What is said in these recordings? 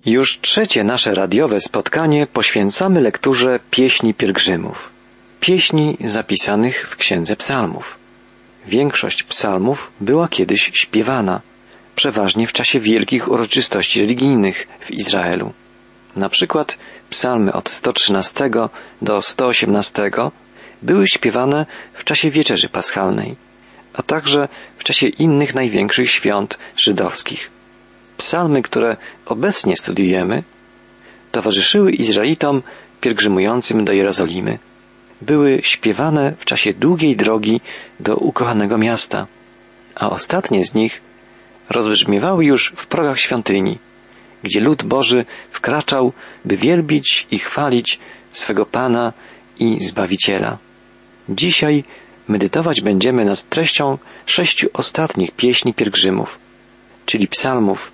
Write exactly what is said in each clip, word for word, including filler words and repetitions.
Już trzecie nasze radiowe spotkanie poświęcamy lekturze Pieśni Pielgrzymów. Pieśni zapisanych w Księdze Psalmów. Większość psalmów była kiedyś śpiewana, przeważnie w czasie wielkich uroczystości religijnych w Izraelu. Na przykład psalmy od sto trzynastego do sto osiemnastego były śpiewane w czasie Wieczerzy Paschalnej, a także w czasie innych największych świąt żydowskich. Psalmy, które obecnie studiujemy, towarzyszyły Izraelitom pielgrzymującym do Jerozolimy. Były śpiewane w czasie długiej drogi do ukochanego miasta, a ostatnie z nich rozbrzmiewały już w progach świątyni, gdzie lud Boży wkraczał, by wielbić i chwalić swego Pana i Zbawiciela. Dzisiaj medytować będziemy nad treścią sześciu ostatnich pieśni pielgrzymów, czyli psalmów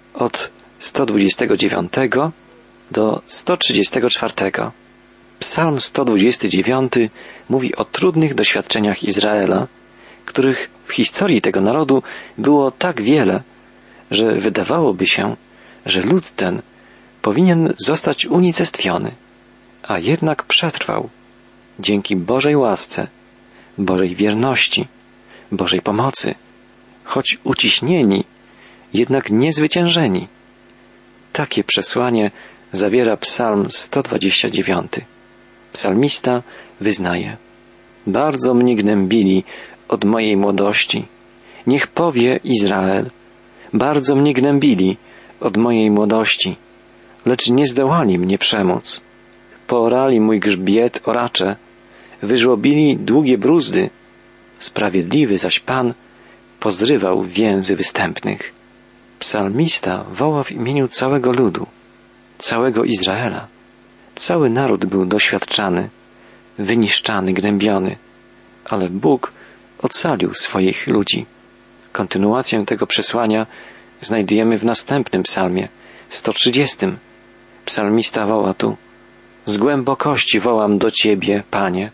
od sto dwudziestego dziewiątego do sto trzydziestego czwartego. Psalm sto dwudziesty dziewiąty mówi o trudnych doświadczeniach Izraela, których w historii tego narodu było tak wiele, że wydawałoby się, że lud ten powinien zostać unicestwiony, a jednak przetrwał dzięki Bożej łasce, Bożej wierności, Bożej pomocy, choć uciśnieni, jednak niezwyciężeni. Takie przesłanie zawiera psalm sto dwadzieścia dziewiąty. Psalmista wyznaje: bardzo mnie gnębili od mojej młodości. Niech powie Izrael: bardzo mnie gnębili od mojej młodości, lecz nie zdołali mnie przemóc. Poorali mój grzbiet oracze, wyżłobili długie bruzdy. Sprawiedliwy zaś Pan pozrywał więzy występnych. Psalmista woła w imieniu całego ludu, całego Izraela. Cały naród był doświadczany, wyniszczany, gnębiony, ale Bóg ocalił swoich ludzi. Kontynuację tego przesłania znajdujemy w następnym psalmie, sto trzydziestym. Psalmista woła tu: z głębokości wołam do Ciebie, Panie.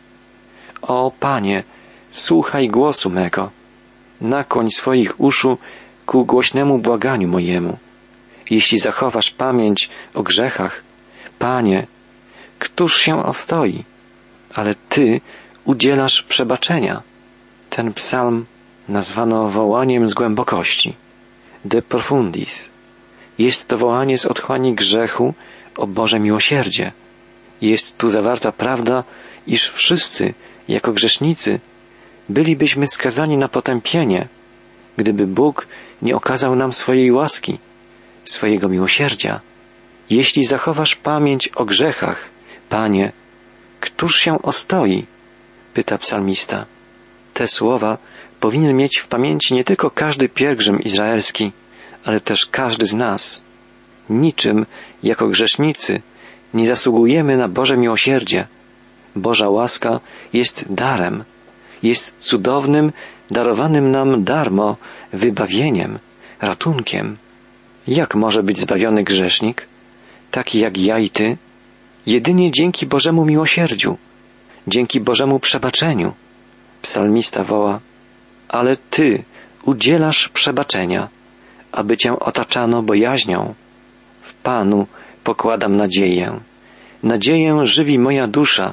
O Panie, słuchaj głosu mego. Nakłoń swoich uszu ku głośnemu błaganiu mojemu. Jeśli zachowasz pamięć o grzechach, Panie, któż się ostoi? Ale Ty udzielasz przebaczenia. Ten psalm nazwano wołaniem z głębokości, de profundis. Jest to wołanie z otchłani grzechu o Boże miłosierdzie. Jest tu zawarta prawda, iż wszyscy, jako grzesznicy, bylibyśmy skazani na potępienie, gdyby Bóg nie okazał nam swojej łaski, swojego miłosierdzia. Jeśli zachowasz pamięć o grzechach, Panie, któż się ostoi? Pyta psalmista. Te słowa powinien mieć w pamięci nie tylko każdy pielgrzym izraelski, ale też każdy z nas. Niczym, jako grzesznicy, nie zasługujemy na Boże miłosierdzie. Boża łaska jest darem, jest cudownym, darowanym nam darmo wybawieniem, ratunkiem. Jak może być zbawiony grzesznik, taki jak ja i Ty? Jedynie dzięki Bożemu miłosierdziu, dzięki Bożemu przebaczeniu. Psalmista woła: ale Ty udzielasz przebaczenia, aby Cię otaczano bojaźnią. W Panu pokładam nadzieję. Nadzieję żywi moja dusza.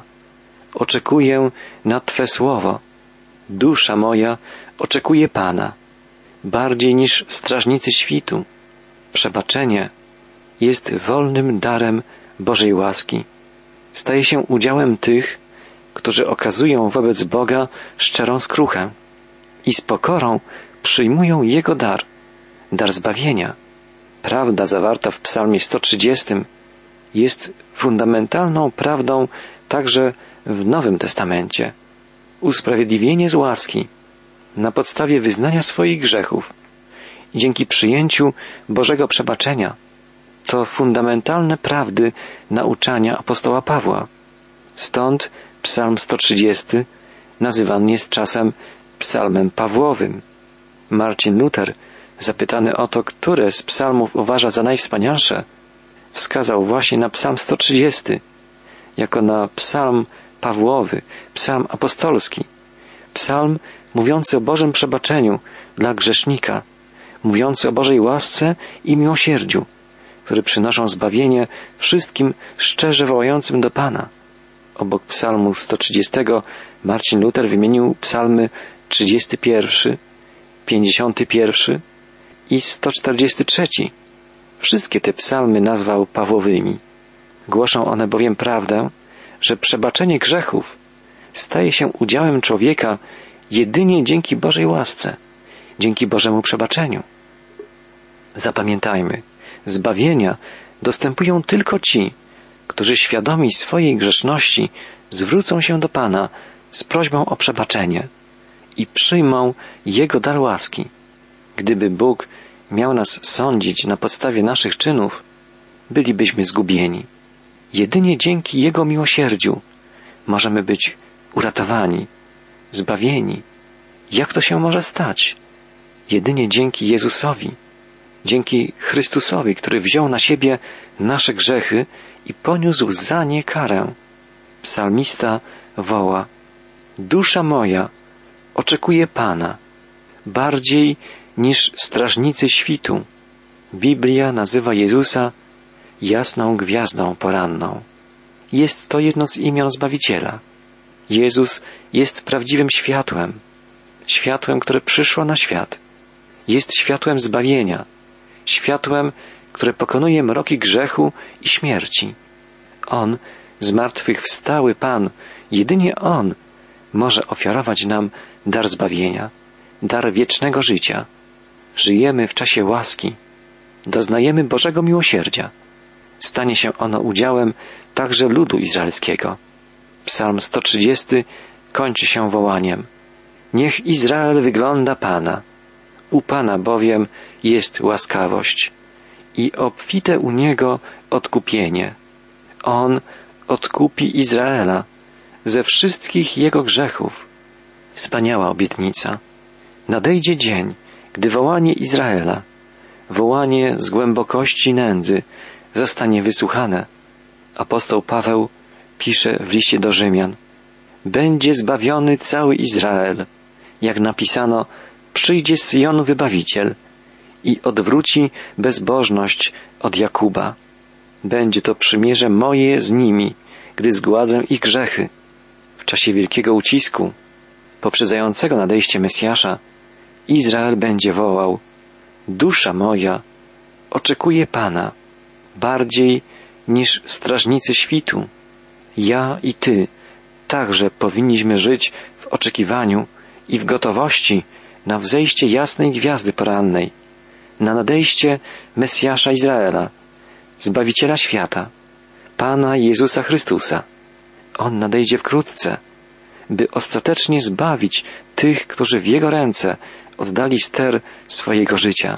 Oczekuję na Twe słowo. Dusza moja oczekuje Pana, bardziej niż strażnicy świtu. Przebaczenie jest wolnym darem Bożej łaski. Staje się udziałem tych, którzy okazują wobec Boga szczerą skruchę i z pokorą przyjmują Jego dar, dar zbawienia. Prawda zawarta w psalmie sto trzydziestym jest fundamentalną prawdą także w Nowym Testamencie. Usprawiedliwienie z łaski na podstawie wyznania swoich grzechów i dzięki przyjęciu Bożego przebaczenia to fundamentalne prawdy nauczania apostoła Pawła. Stąd psalm sto trzydziesty nazywany jest czasem psalmem Pawłowym. Marcin Luther, zapytany o to, które z psalmów uważa za najwspanialsze, wskazał właśnie na psalm sto trzydziesty jako na psalm Pawłowy, psalm apostolski, psalm mówiący o Bożym przebaczeniu dla grzesznika, mówiący o Bożej łasce i miłosierdziu, które przynoszą zbawienie wszystkim szczerze wołającym do Pana. Obok psalmu sto trzydziestego Marcin Luther wymienił psalmy trzydziesty pierwszy, pięćdziesiąty pierwszy i sto czterdziesty trzeci. Wszystkie te psalmy nazwał Pawłowymi. Głoszą one bowiem prawdę, że przebaczenie grzechów staje się udziałem człowieka jedynie dzięki Bożej łasce, dzięki Bożemu przebaczeniu. Zapamiętajmy, zbawienia dostępują tylko ci, którzy świadomi swojej grzeszności zwrócą się do Pana z prośbą o przebaczenie i przyjmą Jego dar łaski. Gdyby Bóg miał nas sądzić na podstawie naszych czynów, bylibyśmy zgubieni. Jedynie dzięki Jego miłosierdziu możemy być uratowani, zbawieni. Jak to się może stać? Jedynie dzięki Jezusowi, dzięki Chrystusowi, który wziął na siebie nasze grzechy i poniósł za nie karę. Psalmista woła: dusza moja oczekuje Pana, bardziej niż strażnicy świtu. Biblia nazywa Jezusa jasną gwiazdą poranną. Jest to jedno z imion Zbawiciela. Jezus jest prawdziwym światłem, światłem, które przyszło na świat. Jest światłem zbawienia, światłem, które pokonuje mroki grzechu i śmierci. On, zmartwychwstały Pan, jedynie On może ofiarować nam dar zbawienia, dar wiecznego życia. Żyjemy w czasie łaski, doznajemy Bożego miłosierdzia. Stanie się ono udziałem także ludu izraelskiego. Psalm sto trzydziesty kończy się wołaniem: niech Izrael wygląda Pana. U Pana bowiem jest łaskawość i obfite u Niego odkupienie. On odkupi Izraela ze wszystkich jego grzechów. Wspaniała obietnica. Nadejdzie dzień, gdy wołanie Izraela, wołanie z głębokości nędzy zostanie wysłuchane. Apostoł Paweł pisze w liście do Rzymian: będzie zbawiony cały Izrael. Jak napisano, przyjdzie z Syjonu Wybawiciel i odwróci bezbożność od Jakuba. Będzie to przymierze moje z nimi, gdy zgładzę ich grzechy. W czasie wielkiego ucisku, poprzedzającego nadejście Mesjasza, Izrael będzie wołał: dusza moja oczekuje Pana, bardziej niż strażnicy świtu. Ja i Ty także powinniśmy żyć w oczekiwaniu i w gotowości na wzejście jasnej gwiazdy porannej, na nadejście Mesjasza Izraela, Zbawiciela świata, Pana Jezusa Chrystusa. On nadejdzie wkrótce, by ostatecznie zbawić tych, którzy w Jego ręce oddali ster swojego życia.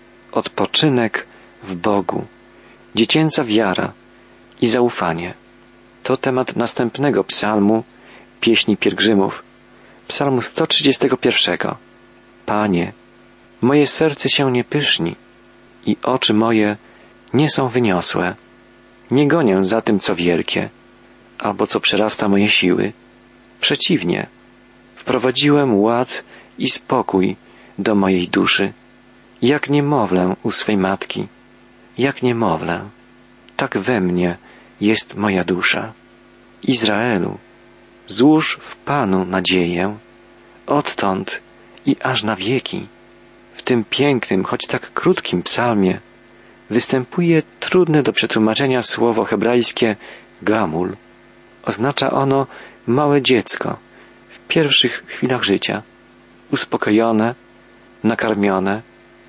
Odpoczynek w Bogu, dziecięca wiara i zaufanie. To temat następnego psalmu, pieśni pielgrzymów, psalmu sto trzydziestego pierwszego. Panie, moje serce się nie pyszni i oczy moje nie są wyniosłe. Nie gonię za tym, co wielkie, albo co przerasta moje siły. Przeciwnie, wprowadziłem ład i spokój do mojej duszy, jak niemowlę u swej matki, jak niemowlę, tak we mnie jest moja dusza. Izraelu, złóż w Panu nadzieję, odtąd i aż na wieki. W tym pięknym, choć tak krótkim psalmie występuje trudne do przetłumaczenia słowo hebrajskie gamul. Oznacza ono małe dziecko w pierwszych chwilach życia, uspokojone, nakarmione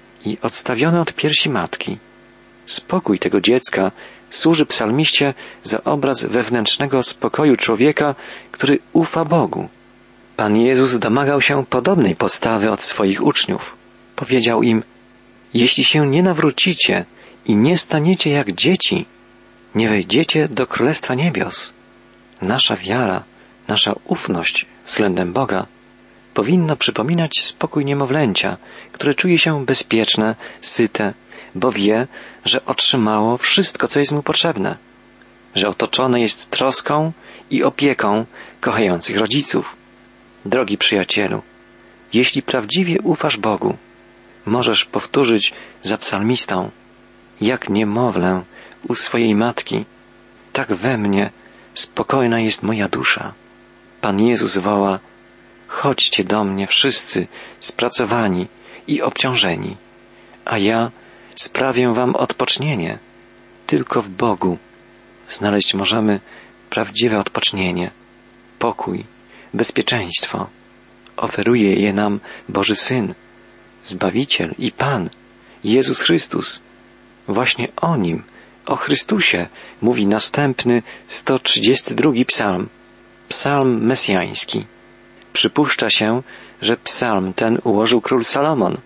i odstawione od piersi matki. Spokój tego dziecka służy psalmiście za obraz wewnętrznego spokoju człowieka, który ufa Bogu. Pan Jezus domagał się podobnej postawy od swoich uczniów. Powiedział im: jeśli się nie nawrócicie i nie staniecie jak dzieci, nie wejdziecie do Królestwa Niebios. Nasza wiara, nasza ufność względem Boga powinna przypominać spokój niemowlęcia, które czuje się bezpieczne, syte, bo wie, że otrzymało wszystko, co jest mu potrzebne, że otoczone jest troską i opieką kochających rodziców. Drogi przyjacielu, jeśli prawdziwie ufasz Bogu, możesz powtórzyć za psalmistą: jak niemowlę u swojej matki, tak we mnie spokojna jest moja dusza. Pan Jezus woła: chodźcie do mnie wszyscy spracowani i obciążeni, a ja sprawię wam odpocznienie. Tylko w Bogu znaleźć możemy prawdziwe odpocznienie, pokój, bezpieczeństwo. Oferuje je nam Boży Syn, Zbawiciel i Pan, Jezus Chrystus. Właśnie o Nim, o Chrystusie, mówi następny sto trzydziesty drugi psalm, psalm mesjański. Przypuszcza się, że psalm ten ułożył król Salomon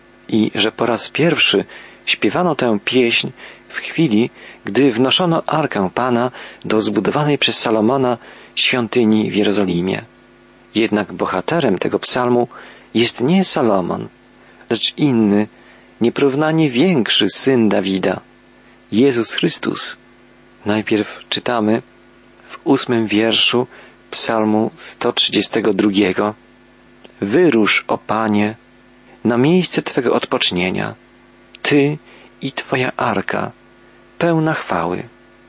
i że po raz pierwszy śpiewano tę pieśń w chwili, gdy wnoszono Arkę Pana do zbudowanej przez Salomona świątyni w Jerozolimie. Jednak bohaterem tego psalmu jest nie Salomon, lecz inny, nieporównanie większy syn Dawida, Jezus Chrystus. Najpierw czytamy w ósmym wierszu psalmu sto trzydziestego drugiego: wyrusz, o Panie, na miejsce Twego odpocznienia, Ty i Twoja arka, pełna chwały.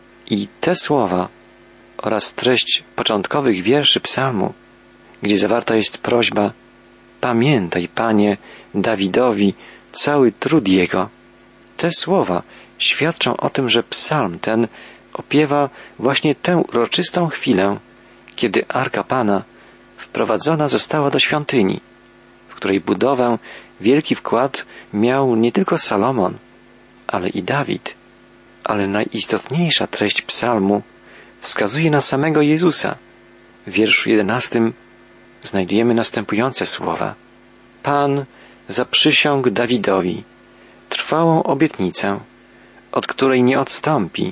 I te słowa oraz treść początkowych wierszy psalmu, gdzie zawarta jest prośba: pamiętaj, Panie, Dawidowi cały trud jego. Te słowa świadczą o tym, że psalm ten opiewa właśnie tę uroczystą chwilę, kiedy Arka Pana wprowadzona została do świątyni, w której budowę wielki wkład miał nie tylko Salomon, ale i Dawid. Ale najistotniejsza treść psalmu wskazuje na samego Jezusa. W wierszu jedenastym znajdujemy następujące słowa: Pan zaprzysiągł Dawidowi trwałą obietnicę, od której nie odstąpi.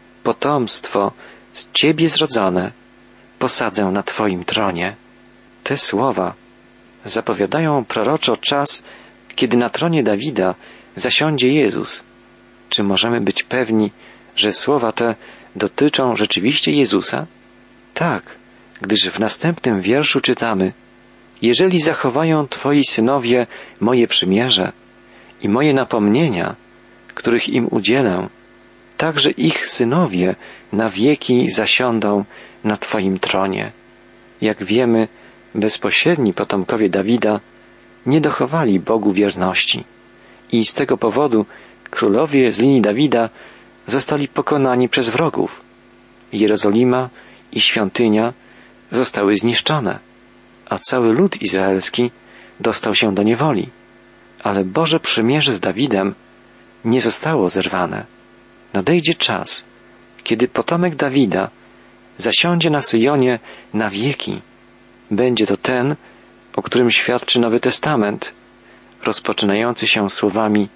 Potomstwo z Ciebie zrodzone posadzę na Twoim tronie. Te słowa zapowiadają proroczo czas, kiedy na tronie Dawida zasiądzie Jezus. Czy możemy być pewni, że słowa te dotyczą rzeczywiście Jezusa? Tak, gdyż w następnym wierszu czytamy: jeżeli zachowają Twoi synowie moje przymierze i moje napomnienia, których im udzielę, także ich synowie na wieki zasiądą na Twoim tronie. Jak wiemy, bezpośredni potomkowie Dawida nie dochowali Bogu wierności i z tego powodu królowie z linii Dawida zostali pokonani przez wrogów. Jerozolima i świątynia zostały zniszczone, a cały lud izraelski dostał się do niewoli. Ale Boże przymierze z Dawidem nie zostało zerwane. Nadejdzie czas, kiedy potomek Dawida zasiądzie na Syjonie na wieki. Będzie to ten, o którym świadczy Nowy Testament, rozpoczynający się słowami: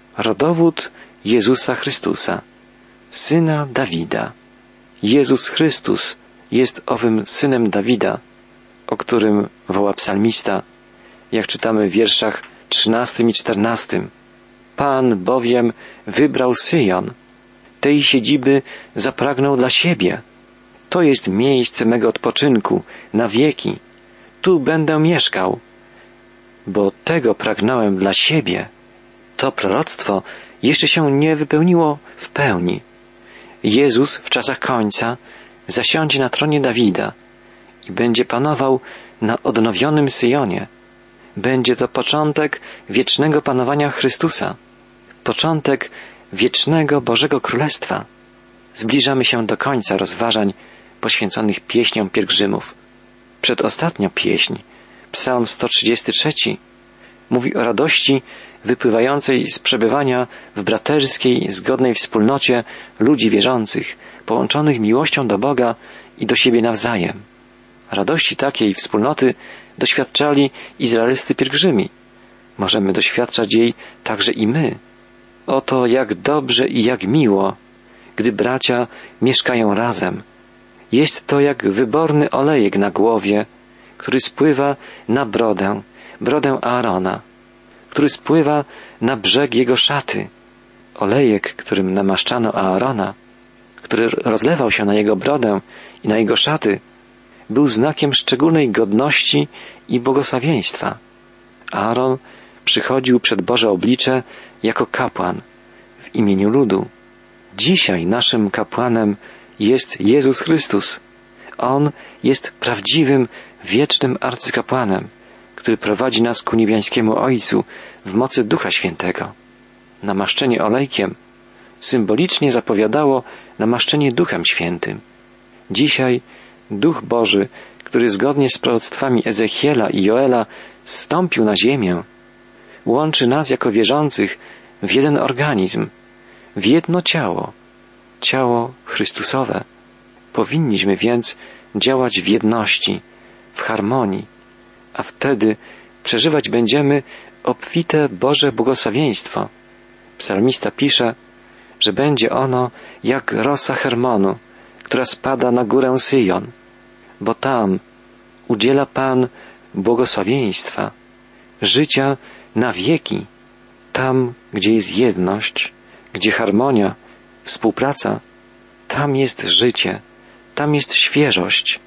rodowód Jezusa Chrystusa, syna Dawida. Jezus Chrystus jest owym synem Dawida, o którym woła psalmista, jak czytamy w wierszach trzynastym i czternastym. Pan bowiem wybrał Syjon, tej siedziby zapragnął dla siebie. To jest miejsce mego odpoczynku na wieki. Tu będę mieszkał, bo tego pragnąłem dla siebie. To proroctwo jeszcze się nie wypełniło w pełni. Jezus w czasach końca zasiądzie na tronie Dawida i będzie panował na odnowionym Syjonie. Będzie to początek wiecznego panowania Chrystusa, początek wiecznego Bożego Królestwa. Zbliżamy się do końca rozważań poświęconych pieśniom pielgrzymów. Przedostatnia pieśń, psalm sto trzydziesty trzeci, mówi o radości wypływającej z przebywania w braterskiej, zgodnej wspólnocie ludzi wierzących, połączonych miłością do Boga i do siebie nawzajem. Radości takiej wspólnoty doświadczali izraelscy pielgrzymi. Możemy doświadczać jej także i my. Oto jak dobrze i jak miło, gdy bracia mieszkają razem. Jest to jak wyborny olejek na głowie, który spływa na brodę, brodę Aarona, który spływa na brzeg jego szaty. Olejek, którym namaszczano Aarona, który rozlewał się na jego brodę i na jego szaty, był znakiem szczególnej godności i błogosławieństwa. Aaron przychodził przed Boże oblicze jako kapłan w imieniu ludu. Dzisiaj naszym kapłanem jest Jezus Chrystus. On jest prawdziwym, wiecznym arcykapłanem, który prowadzi nas ku niebiańskiemu Ojcu w mocy Ducha Świętego. Namaszczenie olejkiem symbolicznie zapowiadało namaszczenie Duchem Świętym. Dzisiaj Duch Boży, który zgodnie z proroctwami Ezechiela i Joela zstąpił na ziemię, łączy nas jako wierzących w jeden organizm, w jedno ciało, ciało Chrystusowe. Powinniśmy więc działać w jedności, w harmonii, a wtedy przeżywać będziemy obfite Boże błogosławieństwo. Psalmista pisze, że będzie ono jak rosa Hermonu, która spada na górę Syjon, bo tam udziela Pan błogosławieństwa, życia na wieki. Tam, gdzie jest jedność, gdzie harmonia, współpraca, tam jest życie, tam jest świeżość.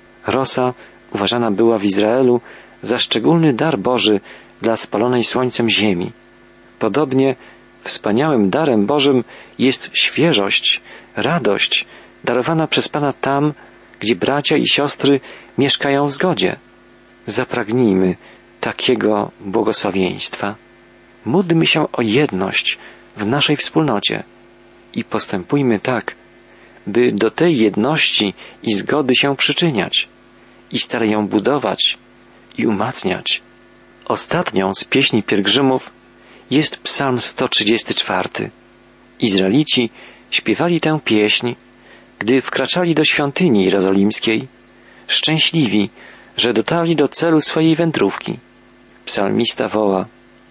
Rosa uważana była w Izraelu za szczególny dar Boży dla spalonej słońcem ziemi. Podobnie wspaniałym darem Bożym jest świeżość, radość darowana przez Pana tam, gdzie bracia i siostry mieszkają w zgodzie. Zapragnijmy takiego błogosławieństwa. Módlmy się o jedność w naszej wspólnocie i postępujmy tak, by do tej jedności i zgody się przyczyniać i stale ją budować i umacniać. Ostatnią z pieśni pielgrzymów jest psalm sto trzydziesty czwarty. Izraelici śpiewali tę pieśń, gdy wkraczali do świątyni jerozolimskiej, szczęśliwi, że dotarli do celu swojej wędrówki. Psalmista woła: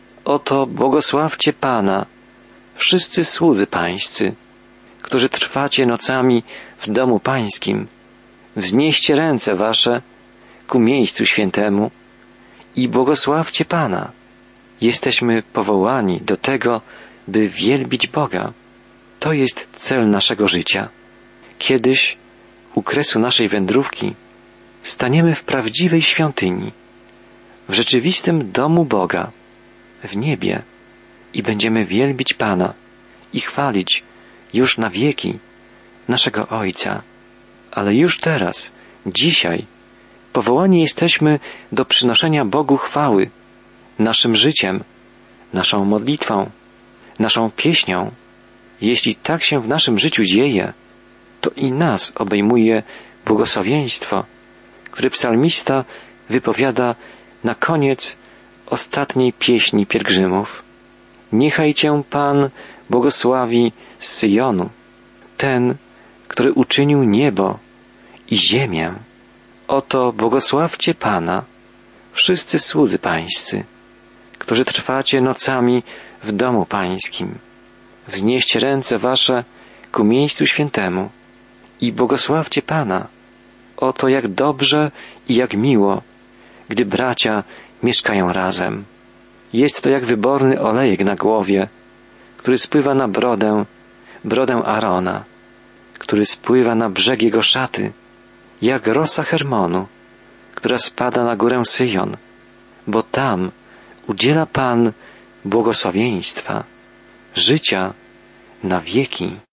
oto błogosławcie Pana, wszyscy słudzy Pańscy, którzy trwacie nocami w domu Pańskim. Wznieście ręce wasze ku miejscu świętemu i błogosławcie Pana. Jesteśmy powołani do tego, by wielbić Boga. To jest cel naszego życia. Kiedyś, u kresu naszej wędrówki, staniemy w prawdziwej świątyni, w rzeczywistym domu Boga, w niebie i będziemy wielbić Pana i chwalić już na wieki naszego Ojca. Ale już teraz, dzisiaj, powołani jesteśmy do przynoszenia Bogu chwały naszym życiem, naszą modlitwą, naszą pieśnią. Jeśli tak się w naszym życiu dzieje, to i nas obejmuje błogosławieństwo, które psalmista wypowiada na koniec ostatniej pieśni pielgrzymów. Niechaj Cię Pan błogosławi z Syjonu, ten, który uczynił niebo i ziemię. Oto błogosławcie Pana, wszyscy słudzy Pańscy, którzy trwacie nocami w domu Pańskim. Wznieście ręce wasze ku miejscu świętemu i błogosławcie Pana. Oto jak dobrze i jak miło, gdy bracia mieszkają razem. Jest to jak wyborny olejek na głowie, który spływa na brodę, brodę Arona, który spływa na brzeg jego szaty, jak rosa Hermonu, która spada na górę Syjon, bo tam udziela Pan błogosławieństwa, życia na wieki.